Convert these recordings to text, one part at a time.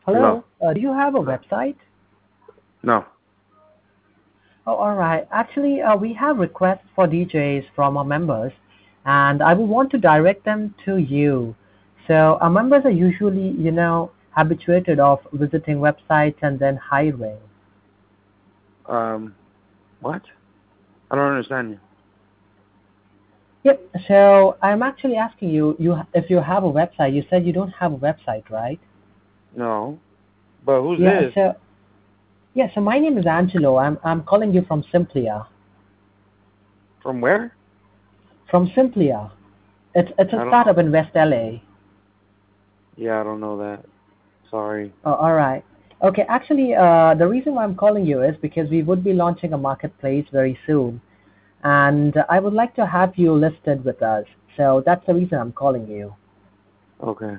No, Hello, do you have a website? no. Oh, all right. Actually, we have requests for DJs from our members, and I would want to direct them to you. So our members are usually, habituated of visiting websites and then hiring. Um, what? I don't understand you. Yep. So I'm actually asking you, if you have a website. You said you don't have a website, right? No. But who's Yeah. this? So my name is Angelo. I'm calling you from Simplia. From where? From Simplia. It's a I don't know. startup in West LA. Yeah, I don't know that. Sorry. Oh, all right. Okay, actually, the reason why I'm calling you is because we would be launching a marketplace very soon, and I would like to have you listed with us. So that's the reason I'm calling you. Okay.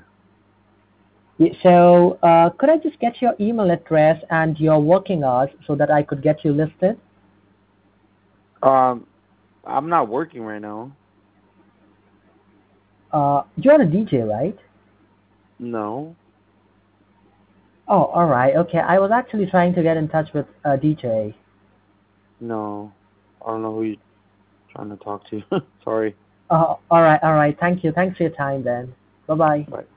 So, could I just get your email address and your working hours so that I could get you listed? Um, I'm not working right now. You're a DJ, right? No. Oh, all right. Okay, I was actually trying to get in touch with a DJ. No. I don't know who you're trying to talk to. Sorry. All right, all right. Thank you. Thanks for your time then. Bye bye. Bye.